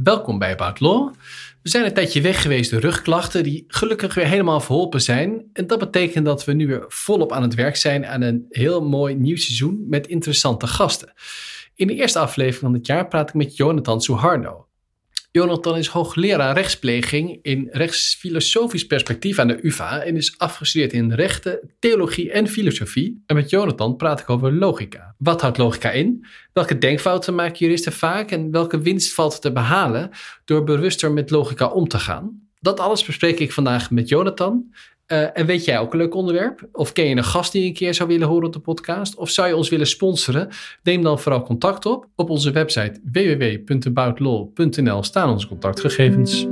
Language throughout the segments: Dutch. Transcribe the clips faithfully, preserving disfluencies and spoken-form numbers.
welkom bij About Law. We zijn een tijdje weg geweest door rugklachten die gelukkig weer helemaal verholpen zijn. En dat betekent dat we nu weer volop aan het werk zijn aan een heel mooi nieuw seizoen met interessante gasten. In de eerste aflevering van dit jaar praat ik met Jonathan Suharno. Jonathan is hoogleraar rechtspleging in rechtsfilosofisch perspectief aan de U vA en is afgestudeerd in rechten, theologie en filosofie. En met Jonathan praat ik over logica. Wat houdt logica in? Welke denkfouten maken juristen vaak en welke winst valt te behalen door bewuster met logica om te gaan? Dat alles bespreek ik vandaag met Jonathan. Uh, en weet jij ook een leuk onderwerp? Of ken je een gast die je een keer zou willen horen op de podcast? Of zou je ons willen sponsoren? Neem dan vooral contact op. Op onze website w w w punt about law punt n l staan onze contactgegevens.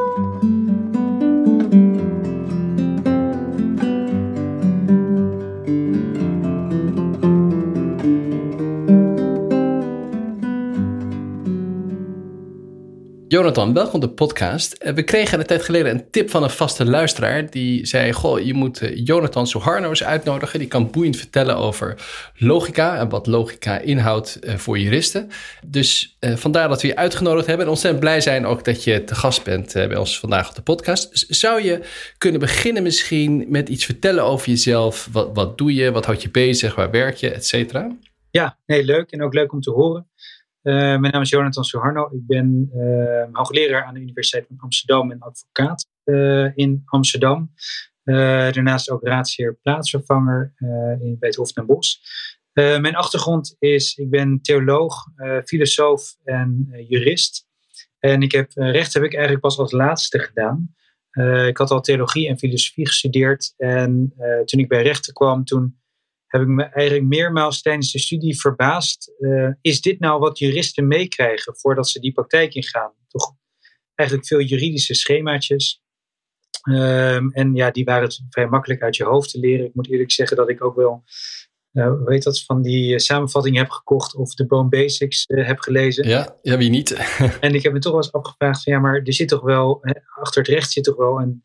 Jonathan, welkom op de podcast. We kregen een tijd geleden een tip van een vaste luisteraar. Die zei, goh, je moet Jonathan Suharno eens uitnodigen. Die kan boeiend vertellen over logica en wat logica inhoudt voor juristen. Dus uh, vandaar dat we je uitgenodigd hebben. En ontzettend blij zijn ook dat je te gast bent uh, bij ons vandaag op de podcast. Dus zou je kunnen beginnen misschien met iets vertellen over jezelf? Wat, wat doe je? Wat houdt je bezig? Waar werk je? Et cetera? Ja, heel leuk en ook leuk om te horen. Uh, mijn naam is Jonathan Suharno. Ik ben uh, hoogleraar aan de Universiteit van Amsterdam en advocaat uh, in Amsterdam. Uh, daarnaast ook raadsheer plaatsvervanger uh, in, bij het Hof Den Bosch. Uh, mijn achtergrond is, ik ben theoloog, uh, filosoof en uh, jurist. En ik heb, uh, recht heb ik eigenlijk pas als laatste gedaan. Uh, ik had al theologie en filosofie gestudeerd. En uh, toen ik bij rechten kwam, toen heb ik me eigenlijk meermaals tijdens de studie verbaasd. Uh, is dit nou wat juristen meekrijgen voordat ze die praktijk ingaan? Toch eigenlijk veel juridische schemaatjes. Um, en ja, die waren vrij makkelijk uit je hoofd te leren. Ik moet eerlijk zeggen dat ik ook wel, uh, hoe heet dat, van die uh, samenvatting heb gekocht of de Bone Basics uh, heb gelezen. Ja, ja, wie niet? En ik heb me toch wel eens afgevraagd van ja, maar er zit toch wel, hè, achter het recht zit toch wel een,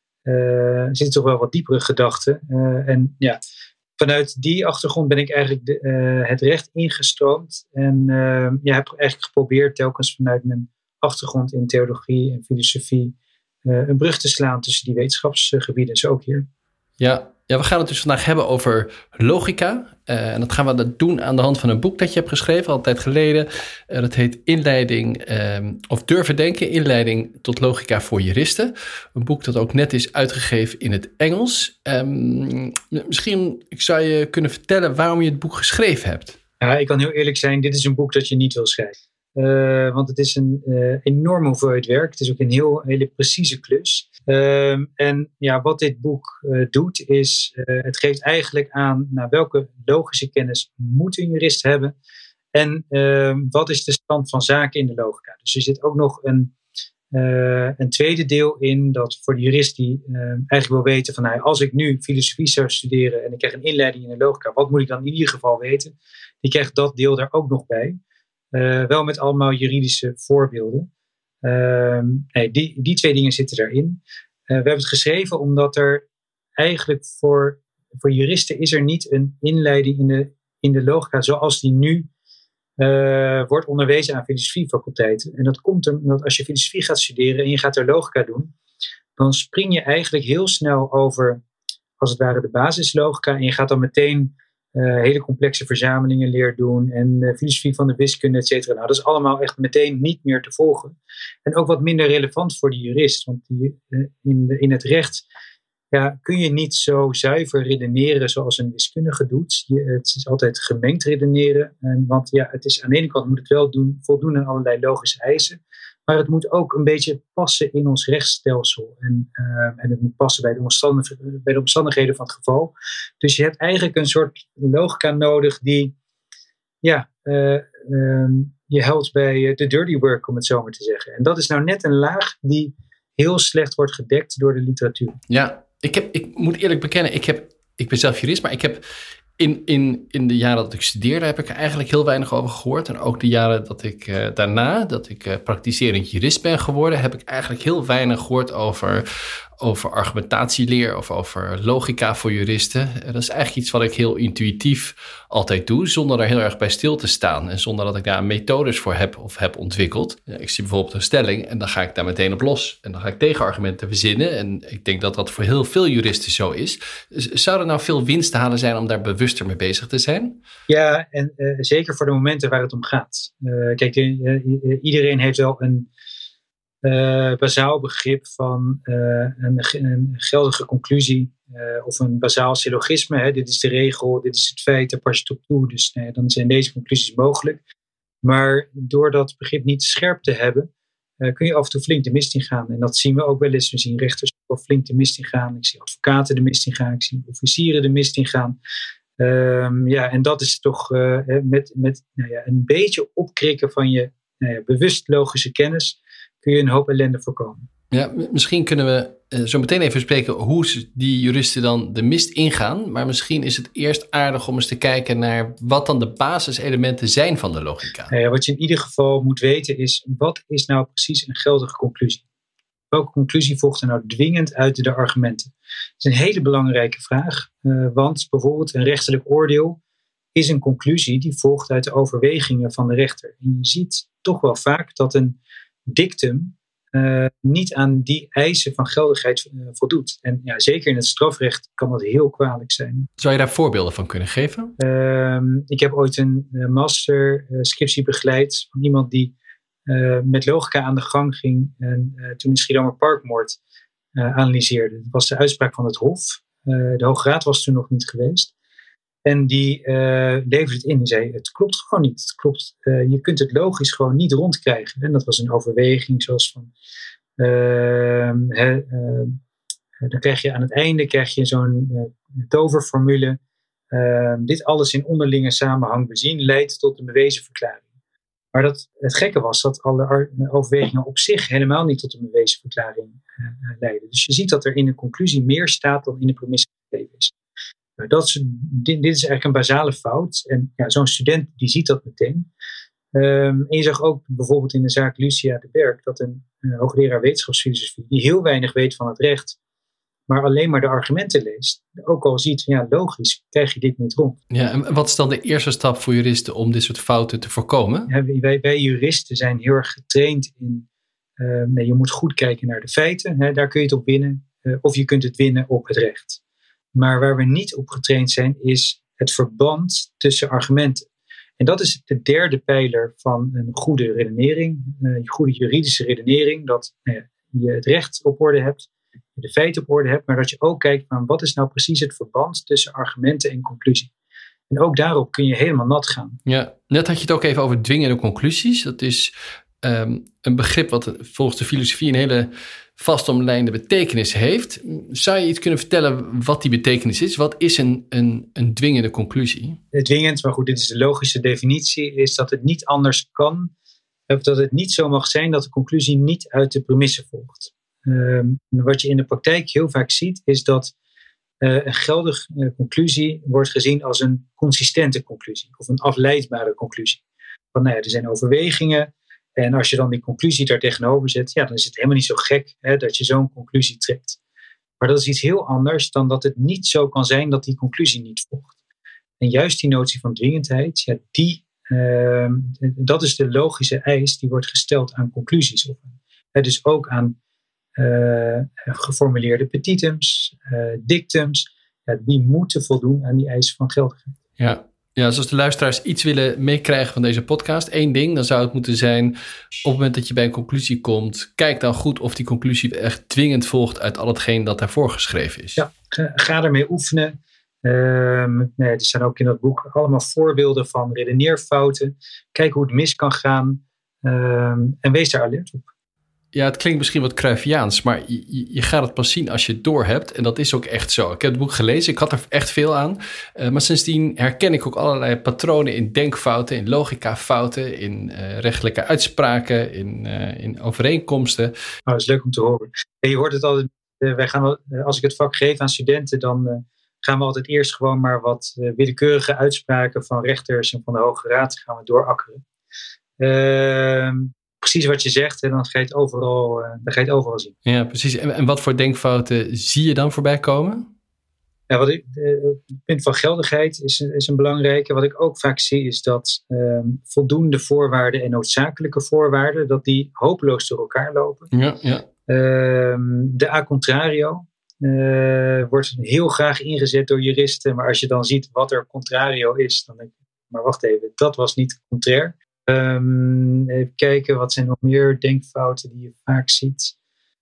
uh, zit toch wel wat diepere gedachten. Uh, en ja, vanuit die achtergrond ben ik eigenlijk de, uh, het recht ingestroomd. En uh, ja, heb eigenlijk geprobeerd telkens vanuit mijn achtergrond in theologie en filosofie uh, een brug te slaan tussen die wetenschapsgebieden. Zo ook hier. Ja, ja, we gaan het dus vandaag hebben over logica. Uh, en dat gaan we dat doen aan de hand van een boek dat je hebt geschreven, al een tijd geleden. Uh, dat heet Inleiding, uh, of Durven Denken, Inleiding tot Logica voor Juristen. Een boek dat ook net is uitgegeven in het Engels. Um, misschien zou je kunnen vertellen waarom je het boek geschreven hebt. Ja, ik kan heel eerlijk zijn, dit is een boek dat je niet wil schrijven. Uh, want het is een uh, enorme hoeveelheid werk. Het is ook een heel, hele precieze klus. Um, en ja, wat dit boek uh, doet is, uh, het geeft eigenlijk aan nou, welke logische kennis moet een jurist hebben. En uh, wat is de stand van zaken in de logica. Dus er zit ook nog een, uh, een tweede deel in dat voor de jurist die uh, eigenlijk wil weten van nou, als ik nu filosofie zou studeren en ik krijg een inleiding in de logica, wat moet ik dan in ieder geval weten? Die krijgt dat deel daar ook nog bij. Uh, wel met allemaal juridische voorbeelden. Uh, nee, die, die twee dingen zitten daarin. Uh, we hebben het geschreven omdat er eigenlijk voor, voor juristen is er niet een inleiding in de, in de logica zoals die nu uh, wordt onderwezen aan filosofiefaculteiten. En dat komt omdat als je filosofie gaat studeren en je gaat er logica doen, dan spring je eigenlijk heel snel over, als het ware, de basislogica en je gaat dan meteen Uh, hele complexe verzamelingen leer doen en uh, filosofie van de wiskunde, et cetera. Nou, dat is allemaal echt meteen niet meer te volgen. En ook wat minder relevant voor de jurist. Want die, uh, in, de, in het recht ja, kun je niet zo zuiver redeneren zoals een wiskundige doet. Je, het is altijd gemengd redeneren. En, want ja, het is, aan de ene kant moet het wel doen, voldoen aan allerlei logische eisen. Maar het moet ook een beetje passen in ons rechtsstelsel. En, uh, en het moet passen bij de, omstandig, bij de omstandigheden van het geval. Dus je hebt eigenlijk een soort logica nodig die ja, uh, um, je helpt bij de dirty work, om het zo maar te zeggen. En dat is nou net een laag die heel slecht wordt gedekt door de literatuur. Ja, ik, heb, ik moet eerlijk bekennen, ik, heb, ik ben zelf jurist, maar ik heb In, in, in de jaren dat ik studeerde heb ik er eigenlijk heel weinig over gehoord. En ook de jaren dat ik uh, daarna, dat ik uh, praktiserend jurist ben geworden, heb ik eigenlijk heel weinig gehoord over, over argumentatieleer of over logica voor juristen. Dat is eigenlijk iets wat ik heel intuïtief altijd doe, zonder er heel erg bij stil te staan en zonder dat ik daar methodes voor heb of heb ontwikkeld. Ik zie bijvoorbeeld een stelling en dan ga ik daar meteen op los en dan ga ik tegenargumenten verzinnen en ik denk dat dat voor heel veel juristen zo is. Zou er nou veel winst te halen zijn om daar bewuster mee bezig te zijn? Ja, en uh, zeker voor de momenten waar het om gaat. Uh, kijk, uh, iedereen heeft wel een uh, bazaal begrip van uh, een, een geldige conclusie uh, of een bazaal syllogisme. Hè. Dit is de regel, dit is het feit, daar pas je het op toe. Dus nee, dan zijn deze conclusies mogelijk. Maar door dat begrip niet scherp te hebben, uh, kun je af en toe flink de mist ingaan. En dat zien we ook wel eens. We zien rechters ook flink de mist ingaan. Ik zie advocaten de mist ingaan. Ik zie officieren de mist ingaan. Um, ja, en dat is toch uh, met, met nou ja, een beetje opkrikken van je nou ja, bewust logische kennis kun je een hoop ellende voorkomen. Ja, misschien kunnen we uh, zo meteen even spreken hoe die juristen dan de mist ingaan. Maar misschien is het eerst aardig om eens te kijken naar wat dan de basiselementen zijn van de logica. Nou ja, wat je in ieder geval moet weten is, wat is nou precies een geldige conclusie? Welke conclusie volgt er nou dwingend uit de argumenten? Dat is een hele belangrijke vraag, uh, want bijvoorbeeld een rechterlijk oordeel is een conclusie die volgt uit de overwegingen van de rechter. En je ziet toch wel vaak dat een dictum uh, niet aan die eisen van geldigheid uh, voldoet. En ja, zeker in het strafrecht kan dat heel kwalijk zijn. Zou je daar voorbeelden van kunnen geven? Uh, ik heb ooit een uh, master uh, scriptie begeleid van iemand die Uh, met logica aan de gang ging en uh, toen de Schiedammer Parkmoord uh, analyseerde. Dat was de uitspraak van het Hof. Uh, de Hoge Raad was toen nog niet geweest. En die uh, leverde het in. Die zei, het klopt gewoon niet. Het klopt, uh, je kunt het logisch gewoon niet rondkrijgen. En dat was een overweging zoals van... Uh, he, uh, dan krijg je aan het einde krijg je zo'n uh, toverformule. Uh, dit alles in onderlinge samenhang bezien leidt tot een bewezen verklaring. Maar dat, het gekke was dat alle overwegingen op zich helemaal niet tot een bewezen verklaring uh, leiden. Dus je ziet dat er in de conclusie meer staat dan in de premisse gegeven is. Nou, dat is dit, dit is eigenlijk een basale fout. En ja, zo'n student die ziet dat meteen. Um, en je zag ook bijvoorbeeld in de zaak Lucia de Berg dat een uh, hoogleraar wetenschapsfilosofie die heel weinig weet van het recht, maar alleen maar de argumenten leest, ook al ziet, ja, logisch, krijg je dit niet rond. Ja, en wat is dan de eerste stap voor juristen om dit soort fouten te voorkomen? Ja, wij, wij juristen zijn heel erg getraind in, uh, nee, je moet goed kijken naar de feiten, hè, daar kun je het op winnen, uh, of je kunt het winnen op het recht. Maar waar we niet op getraind zijn, is het verband tussen argumenten. En dat is de derde pijler van een goede redenering, uh, een goede juridische redenering, dat uh, je het recht op orde hebt, de feiten op orde hebt, maar dat je ook kijkt van wat is nou precies het verband tussen argumenten en conclusie. En ook daarop kun je helemaal nat gaan. Ja, net had je het ook even over dwingende conclusies. Dat is um, een begrip wat volgens de filosofie een hele vastomlijnde betekenis heeft. Zou je iets kunnen vertellen wat die betekenis is? Wat is een, een, een dwingende conclusie? Dwingend, maar goed, dit is de logische definitie, is dat het niet anders kan, of dat het niet zo mag zijn dat de conclusie niet uit de premisse volgt. Um, wat je in de praktijk heel vaak ziet, is dat uh, een geldige uh, conclusie wordt gezien als een consistente conclusie of een afleidbare conclusie. Van, nou ja, er zijn overwegingen en als je dan die conclusie daar tegenover zet, ja, dan is het helemaal niet zo gek, hè, dat je zo'n conclusie trekt. Maar dat is iets heel anders dan dat het niet zo kan zijn dat die conclusie niet volgt. En juist die notie van dwingendheid, ja, die, uh, dat is de logische eis die wordt gesteld aan conclusies. Of, uh, dus ook aan Uh, geformuleerde petitums, uh, dictums, ja, die moeten voldoen aan die eisen van geldigheid. Ja. Ja, dus als de luisteraars iets willen meekrijgen van deze podcast, één ding, dan zou het moeten zijn, op het moment dat je bij een conclusie komt, kijk dan goed of die conclusie echt dwingend volgt uit al hetgeen dat daarvoor geschreven is. Ja, ga, ga ermee oefenen. Um, nee, er zijn ook in dat boek allemaal voorbeelden van redeneerfouten. Kijk hoe het mis kan gaan um, en wees daar alert op. Ja, het klinkt misschien wat Cruyffiaans, maar je, je gaat het pas zien als je het doorhebt. En dat is ook echt zo. Ik heb het boek gelezen, ik had er echt veel aan. Uh, maar sindsdien herken ik ook allerlei patronen in denkfouten, in logicafouten, in uh, rechtelijke uitspraken, in, uh, in overeenkomsten. Nou, dat is leuk om te horen. En je hoort het altijd, uh, wij gaan wel, uh, als ik het vak geef aan studenten, dan uh, gaan we altijd eerst gewoon maar wat uh, willekeurige uitspraken van rechters en van de Hoge Raad gaan we doorakkeren. Uh, precies wat je zegt, en dan ga je het overal, uh, dan ga je het overal zien. Ja, precies. En, en wat voor denkfouten zie je dan voorbij komen? Ja, wat ik, het punt van geldigheid is, is een belangrijke. Wat ik ook vaak zie is dat um, voldoende voorwaarden en noodzakelijke voorwaarden, dat die hopeloos door elkaar lopen. Ja, ja. Um, de a contrario uh, wordt heel graag ingezet door juristen, maar als je dan ziet wat er contrario is, dan denk ik, maar wacht even, dat was niet contrair. Um, even kijken, wat zijn nog meer denkfouten die je vaak ziet.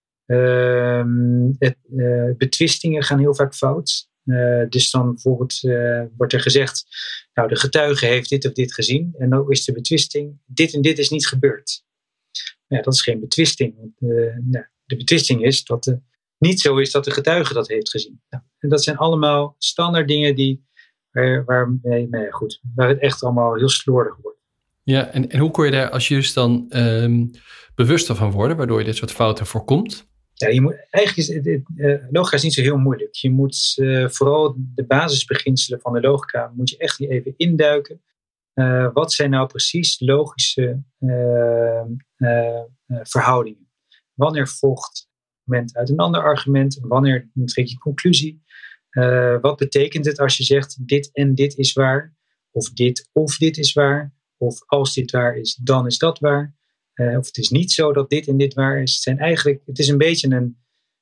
Um, het, uh, betwistingen gaan heel vaak fout. Uh, dus dan bijvoorbeeld uh, wordt er gezegd, nou de getuige heeft dit of dit gezien en dan is de betwisting, dit en dit is niet gebeurd. Ja, dat is geen betwisting. Want, uh, nou, de betwisting is dat het niet zo is dat de getuige dat heeft gezien. Nou, en dat zijn allemaal standaard dingen die, waar, waar, nee, nee, goed, waar het echt allemaal heel slordig wordt. Ja, en, en hoe kon je daar als jurist dan um, bewuster van worden, waardoor je dit soort fouten voorkomt? Ja, je moet, eigenlijk is het, uh, logica is niet zo heel moeilijk. Je moet uh, vooral de basisbeginselen van de logica moet je echt even induiken. Uh, wat zijn nou precies logische uh, uh, uh, verhoudingen? Wanneer volgt een argument uit een ander argument? Wanneer trek je conclusie? Uh, wat betekent het als je zegt dit en dit is waar? Of dit of dit is waar? Of als dit waar is, dan is dat waar? Uh, of het is niet zo dat dit en dit waar is. Het, zijn eigenlijk, het is een beetje een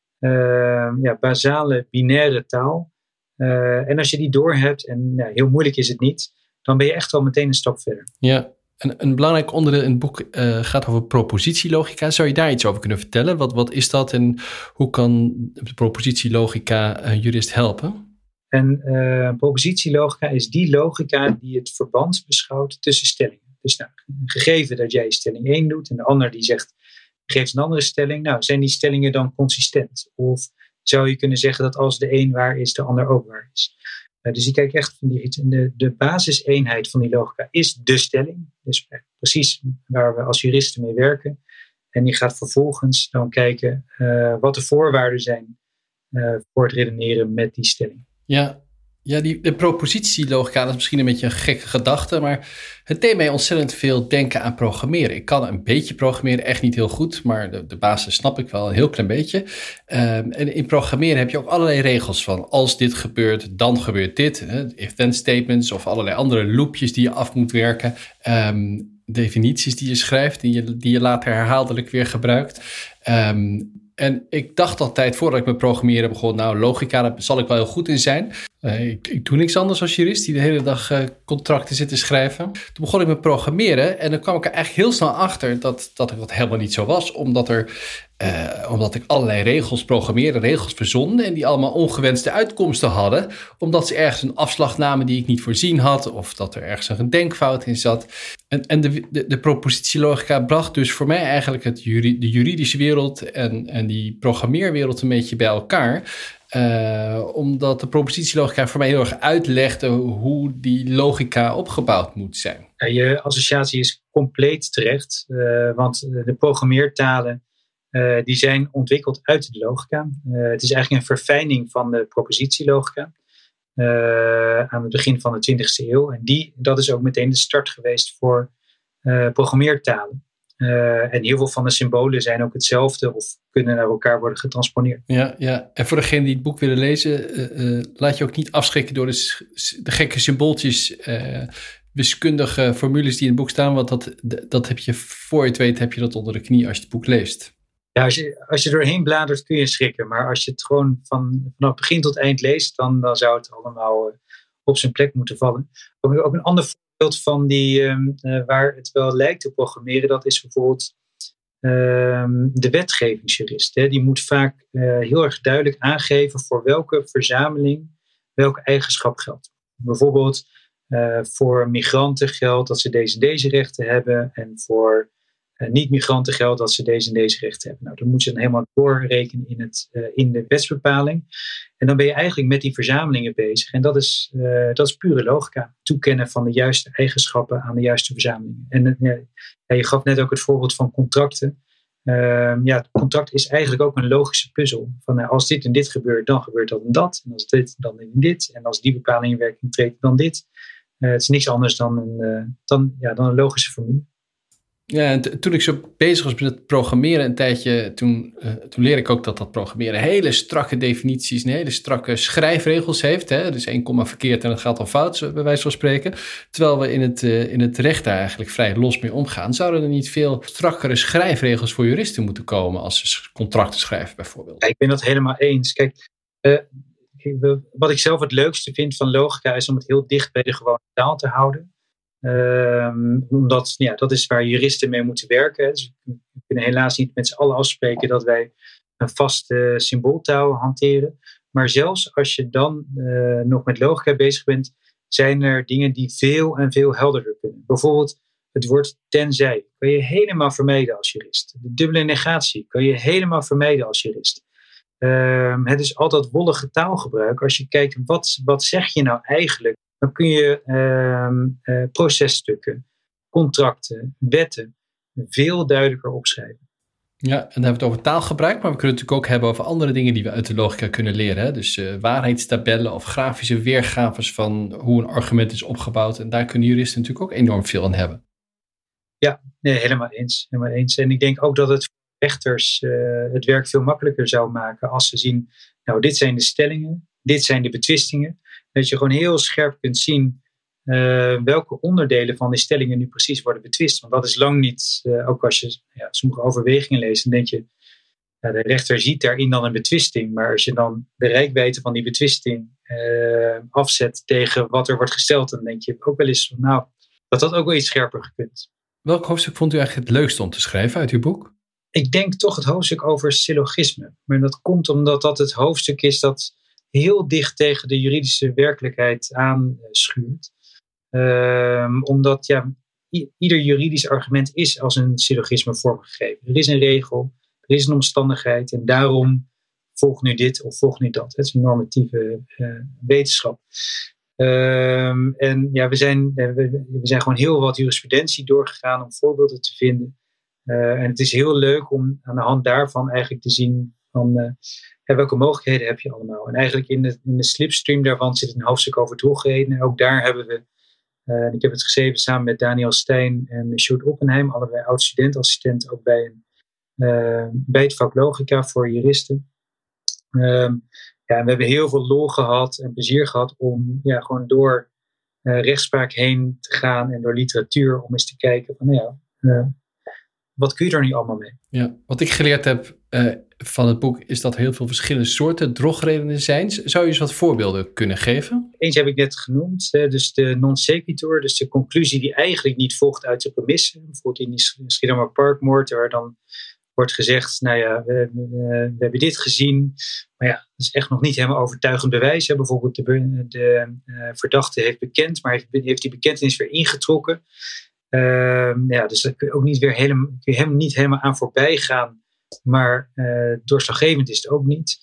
uh, ja, basale binaire taal. Uh, en als je die doorhebt, en nou, heel moeilijk is het niet, dan ben je echt al meteen een stap verder. Ja, en een belangrijk onderdeel in het boek uh, gaat over propositielogica. Zou je daar iets over kunnen vertellen? Wat, wat is dat en hoe kan de propositielogica een jurist helpen? En uh, propositielogica is die logica die het verband beschouwt tussen stellingen. Dus nou, gegeven dat jij stelling één doet en de ander die zegt, geeft een andere stelling. Nou, zijn die stellingen dan consistent? Of zou je kunnen zeggen dat als de een waar is, de ander ook waar is? Uh, dus ik kijk echt van die, de, de basiseenheid van die logica is de stelling. Dus precies waar we als juristen mee werken. En die gaat vervolgens dan kijken uh, wat de voorwaarden zijn uh, voor het redeneren met die stelling. Ja, ja die, de propositielogica, dat is misschien een beetje een gekke gedachte, maar het deed mij ontzettend veel denken aan programmeren. Ik kan een beetje programmeren, echt niet heel goed, maar de, de basis snap ik wel een heel klein beetje. Um, en in programmeren heb je ook allerlei regels van als dit gebeurt, dan gebeurt dit. Hè, if-then statements of allerlei andere loopjes die je af moet werken. Um, definities die je schrijft, die je, die je later herhaaldelijk weer gebruikt. Um, En ik dacht altijd, voordat ik met programmeren begon, nou, logica, daar zal ik wel heel goed in zijn. Uh, ik, ik doe niks anders als jurist die de hele dag uh, contracten zit te schrijven. Toen begon ik met programmeren en dan kwam ik er eigenlijk heel snel achter dat, dat dat helemaal niet zo was. Omdat, er, uh, omdat ik allerlei regels programmeerde, regels verzon en die allemaal ongewenste uitkomsten hadden. Omdat ze ergens een afslag namen die ik niet voorzien had of dat er ergens een denkfout in zat. En, en de, de, de propositielogica bracht dus voor mij eigenlijk het juri, de juridische wereld en, en die programmeerwereld een beetje bij elkaar. Uh, omdat de propositielogica voor mij heel erg uitlegde hoe die logica opgebouwd moet zijn. Ja, je associatie is compleet terecht, uh, want de programmeertalen uh, die zijn ontwikkeld uit de logica. Uh, het is eigenlijk een verfijning van de propositielogica uh, aan het begin van de twintigste eeuw. En die, dat is ook meteen de start geweest voor uh, programmeertalen. Uh, en heel veel van de symbolen zijn ook hetzelfde of kunnen naar elkaar worden getransponeerd. Ja, ja. En voor degenen die het boek willen lezen, uh, uh, laat je ook niet afschrikken door de, de gekke symbooltjes, uh, wiskundige formules die in het boek staan, want dat, dat heb je, voor je het weet, heb je dat onder de knie als je het boek leest. Ja, als je, als je doorheen bladert kun je schrikken, maar als je het gewoon van, vanaf begin tot eind leest, dan, dan zou het allemaal uh, op zijn plek moeten vallen. Ook, ook een ander voorbeeld van die, um, uh, waar het wel lijkt op programmeren, dat is bijvoorbeeld um, de wetgevingsjurist. Hè. Die moet vaak uh, heel erg duidelijk aangeven voor welke verzameling welke eigenschap geldt. Bijvoorbeeld uh, voor migranten geldt dat ze deze en deze rechten hebben en voor uh, niet-migranten geldt dat ze deze en deze rechten hebben. Nou, dan moet je dan helemaal doorrekenen in, het, uh, in de wetsbepaling. En dan ben je eigenlijk met die verzamelingen bezig. En dat is, uh, dat is pure logica. Toekennen van de juiste eigenschappen aan de juiste verzamelingen. En uh, ja, je gaf net ook het voorbeeld van contracten. Uh, ja, het contract is eigenlijk ook een logische puzzel. Van uh, als dit en dit gebeurt, dan gebeurt dat en dat. En als dit, dan en dit. En als die bepaling in werking treedt, dan dit. Uh, het is niks anders dan een, uh, dan, ja, dan een logische formule. Ja, en t- toen ik zo bezig was met het programmeren een tijdje, toen, uh, toen leerde ik ook dat dat programmeren hele strakke definities en hele strakke schrijfregels heeft. Hè? Dus één komma verkeerd en dat gaat al fout, bij wijze van spreken. Terwijl we in het, uh, in het recht daar eigenlijk vrij los mee omgaan. Zouden er niet veel strakkere schrijfregels voor juristen moeten komen als ze contracten schrijven bijvoorbeeld? Ja, ik ben dat helemaal eens. Kijk, uh, wat ik zelf het leukste vind van logica is om het heel dicht bij de gewone taal te houden. Um, omdat ja, dat is waar juristen mee moeten werken. Dus we kunnen helaas niet met z'n allen afspreken dat wij een vaste symbooltaal hanteren. Maar zelfs als je dan uh, nog met logica bezig bent, zijn er dingen die veel en veel helderder kunnen. Bijvoorbeeld het woord tenzij kan je helemaal vermijden als jurist. De dubbele negatie kan je helemaal vermijden als jurist. Um, het is altijd wollige taalgebruik. Als je kijkt, wat, wat zeg je nou eigenlijk? Dan kun je uh, uh, processtukken, contracten, wetten veel duidelijker opschrijven. Ja, en dan hebben we het over taalgebruik, maar we kunnen het natuurlijk ook hebben over andere dingen die we uit de logica kunnen leren. Hè? Dus uh, waarheidstabellen of grafische weergaves van hoe een argument is opgebouwd. En daar kunnen juristen natuurlijk ook enorm veel aan hebben. Ja, nee, helemaal eens, helemaal eens. En ik denk ook dat het voor rechters uh, het werk veel makkelijker zou maken als ze zien, nou, dit zijn de stellingen, dit zijn de betwistingen. Dat je gewoon heel scherp kunt zien uh, welke onderdelen van die stellingen nu precies worden betwist. Want dat is lang niet, uh, ook als je ja, sommige overwegingen leest, dan denk je, ja, de rechter ziet daarin dan een betwisting. Maar als je dan de reikwijdte van die betwisting uh, afzet tegen wat er wordt gesteld, dan denk je ook wel eens van, nou, dat had ook wel iets scherper gekund. Welk hoofdstuk vond u eigenlijk het leukst om te schrijven uit uw boek? Ik denk toch het hoofdstuk over syllogisme. Maar dat komt omdat dat het hoofdstuk is dat heel dicht tegen de juridische werkelijkheid aanschuurt. Um, omdat ja, i- ieder juridisch argument is als een syllogisme vormgegeven. Er is een regel, er is een omstandigheid en daarom volgt nu dit of volgt nu dat. Het is een normatieve uh, wetenschap. Um, en ja, we zijn, we, we zijn gewoon heel wat jurisprudentie doorgegaan om voorbeelden te vinden. Uh, en het is heel leuk om aan de hand daarvan eigenlijk te zien van uh, ja, welke mogelijkheden heb je allemaal. En eigenlijk in de, in de slipstream daarvan zit een hoofdstuk over drogreden. En ook daar hebben we, uh, ik heb het geschreven samen met Daniel Stijn en Sjoerd Oppenheim, allebei oud-studentassistent ook bij, een, uh, bij het vak logica voor juristen. Um, ja, en we hebben heel veel lol gehad en plezier gehad om ja, gewoon door uh, rechtspraak heen te gaan en door literatuur om eens te kijken van nou ja, uh, wat kun je er nu allemaal mee? Ja, wat ik geleerd heb uh, van het boek is dat er heel veel verschillende soorten drogredenen zijn. Zou je eens wat voorbeelden kunnen geven? Eentje heb ik net genoemd, hè, dus de non sequitur, dus de conclusie die eigenlijk niet volgt uit de premisse. Bijvoorbeeld in die Schiedammer Parkmoord, waar dan wordt gezegd, nou ja, we, we, we hebben dit gezien, maar ja, dat is echt nog niet helemaal overtuigend bewijs. Hè. Bijvoorbeeld de, de uh, verdachte heeft bekend, maar heeft, heeft die bekentenis weer ingetrokken. Uh, ja, dus daar kun je ook niet weer helemaal, kun je helemaal niet helemaal aan voorbij gaan, maar uh, doorslaggevend is het ook niet.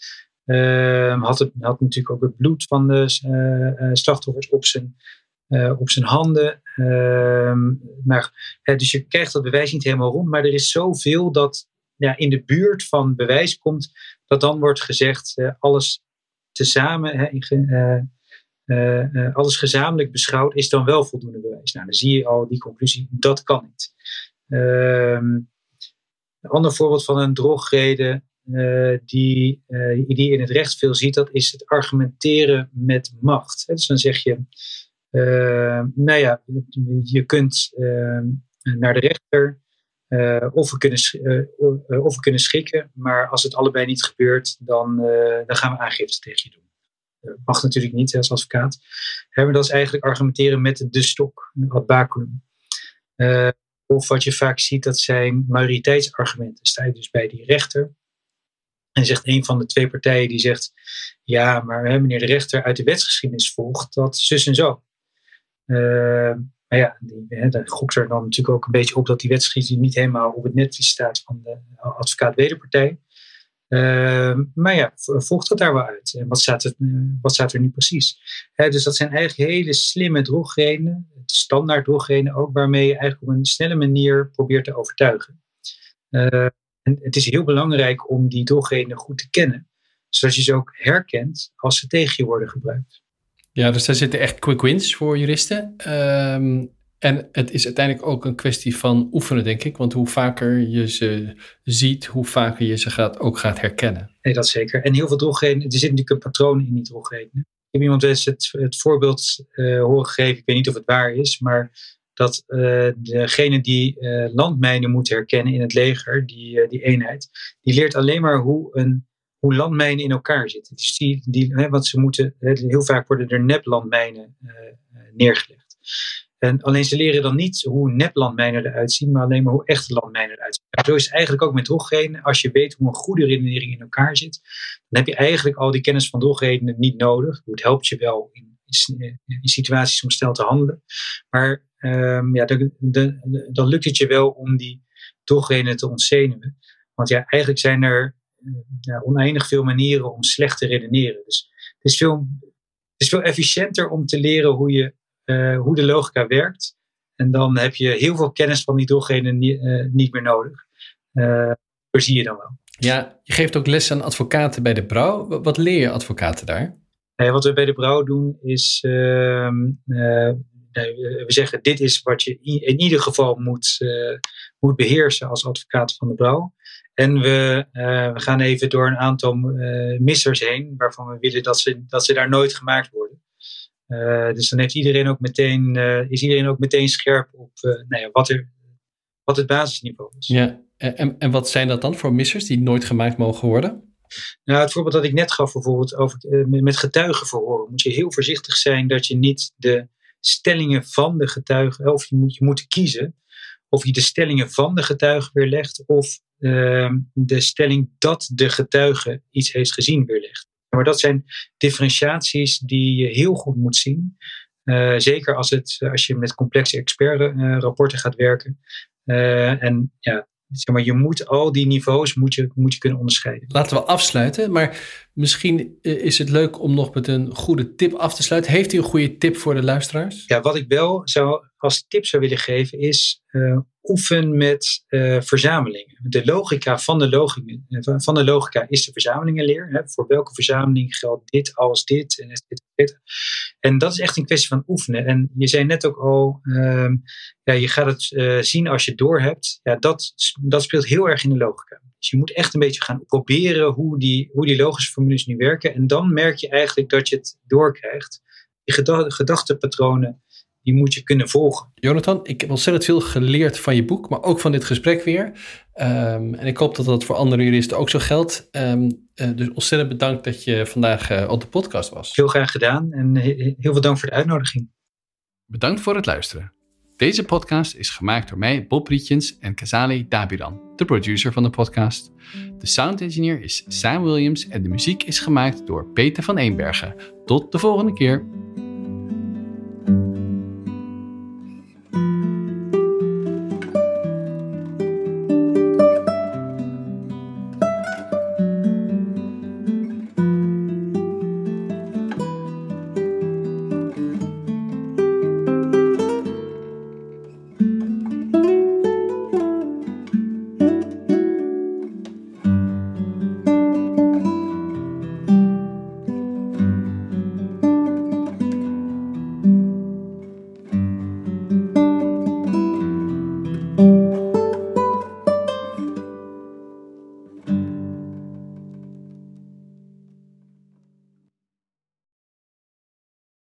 Uh, had, het, had natuurlijk ook het bloed van de uh, uh, slachtoffers op zijn, uh, op zijn handen. Uh, maar, uh, dus je krijgt dat bewijs niet helemaal rond, maar er is zoveel dat ja, in de buurt van bewijs komt, dat dan wordt gezegd, uh, alles tezamen, hè, uh, uh, uh, alles gezamenlijk beschouwd is dan wel voldoende bewijs. Nou, dan zie je al die conclusie, dat kan niet. Uh, een ander voorbeeld van een drogreden uh, die, uh, die je in het recht veel ziet, dat is het argumenteren met macht. Hè? Dus dan zeg je, uh, nou ja, je kunt uh, naar de rechter, Uh, of, we kunnen, uh, of we kunnen schikken, maar als het allebei niet gebeurt, dan, uh, dan gaan we aangifte tegen je doen. Dat uh, mag natuurlijk niet als advocaat. Maar dat is eigenlijk argumenteren met de stok, ad baculum. Uh, of wat je vaak ziet, dat zijn majoriteitsargumenten. Sta je dus bij die rechter en zegt een van de twee partijen die zegt, ja, maar hè, meneer de rechter, uit de wetsgeschiedenis volgt dat zus en zo. Uh, Maar ja, die, hè, daar gokt er dan natuurlijk ook een beetje op dat die wetsgeschiedenis niet helemaal op het netvlies staat van de advocaat-wederpartij. Uh, maar ja, volgt dat daar wel uit? En wat staat er, uh, wat staat er nu precies? Hè, dus dat zijn eigenlijk hele slimme drogredenen, standaard drogredenen ook, waarmee je eigenlijk op een snelle manier probeert te overtuigen. Uh, en het is heel belangrijk om die drogredenen goed te kennen, zodat je ze ook herkent als ze tegen je worden gebruikt. Ja, dus daar zitten echt quick wins voor juristen. Um, En het is uiteindelijk ook een kwestie van oefenen, denk ik. Want hoe vaker je ze ziet, hoe vaker je ze gaat, ook gaat herkennen. Nee, dat zeker. En heel veel drogredenen, er zit natuurlijk een patroon in die drogredenen. Ik heb iemand eens het, het voorbeeld uh, horen gegeven, ik weet niet of het waar is, maar dat uh, degene die uh, landmijnen moet herkennen in het leger, die, uh, die eenheid, die leert alleen maar hoe, een, hoe landmijnen in elkaar zitten. Dus die, die, hè, want ze moeten, heel vaak worden er neplandmijnen uh, neergelegd. En alleen ze leren dan niet hoe neplandmijnen eruit zien, maar alleen maar hoe echte landmijnen eruit zien. Zo is het eigenlijk ook met drogredenen. Als je weet hoe een goede redenering in elkaar zit, dan heb je eigenlijk al die kennis van drogredenen niet nodig. Het helpt je wel in, in situaties om snel te handelen. Maar um, ja, dan, dan, dan lukt het je wel om die drogredenen te ontzenuwen. Want ja, eigenlijk zijn er ja, oneindig veel manieren om slecht te redeneren. Dus het is veel, het is veel efficiënter om te leren hoe je Uh, hoe de logica werkt. En dan heb je heel veel kennis van die drogredenen niet, uh, niet meer nodig. Uh, dat zie je dan wel. Ja, je geeft ook les aan advocaten bij de Brouw. Wat leer je advocaten daar? Nee, wat we bij de Brouw doen is... Uh, uh, we zeggen, dit is wat je in ieder geval moet, uh, moet beheersen als advocaat van de Brouw. En we, uh, we gaan even door een aantal uh, missers heen, waarvan we willen dat ze, dat ze daar nooit gemaakt worden. Uh, dus dan heeft iedereen ook meteen, uh, is iedereen ook meteen scherp op uh, nou ja, wat, er, wat het basisniveau is. Ja, en, en wat zijn dat dan voor missers die nooit gemaakt mogen worden? Nou, het voorbeeld dat ik net gaf bijvoorbeeld over, uh, met getuigenverhoren. Moet je heel voorzichtig zijn dat je niet de stellingen van de getuigen, of je moet, je moet kiezen of je de stellingen van de getuige weerlegt of uh, de stelling dat de getuige iets heeft gezien weerlegt. Maar dat zijn differentiaties die je heel goed moet zien. Uh, zeker als, het, als je met complexe expertrapporten uh, gaat werken. Uh, en ja, zeg maar, je moet al die niveaus moet je, moet je kunnen onderscheiden. Laten we afsluiten, maar misschien is het leuk om nog met een goede tip af te sluiten. Heeft u een goede tip voor de luisteraars? Ja, wat ik wel zou, als tip zou willen geven is uh, oefen met uh, verzamelingen. De logica van de, logica, van de logica is de verzamelingenleer. Hè. Voor welke verzameling geldt dit als dit en dit, dit. En dat is echt een kwestie van oefenen. En je zei net ook al, um, ja, je gaat het uh, zien als je het doorhebt. Ja, dat, dat speelt heel erg in de logica. Dus je moet echt een beetje gaan proberen hoe die, hoe die logische formules nu werken. En dan merk je eigenlijk dat je het doorkrijgt. Die gedacht, gedachtepatronen, die moet je kunnen volgen. Jonathan, ik heb ontzettend veel geleerd van je boek, maar ook van dit gesprek weer. Um, en ik hoop dat dat voor andere juristen ook zo geldt. Um, uh, dus ontzettend bedankt dat je vandaag uh, op de podcast was. Heel graag gedaan en heel veel dank voor de uitnodiging. Bedankt voor het luisteren. Deze podcast is gemaakt door mij, Bob Rietjens en Kazali Dabiran, de producer van de podcast. De sound engineer is Sam Williams en de muziek is gemaakt door Peter van Eenbergen. Tot de volgende keer.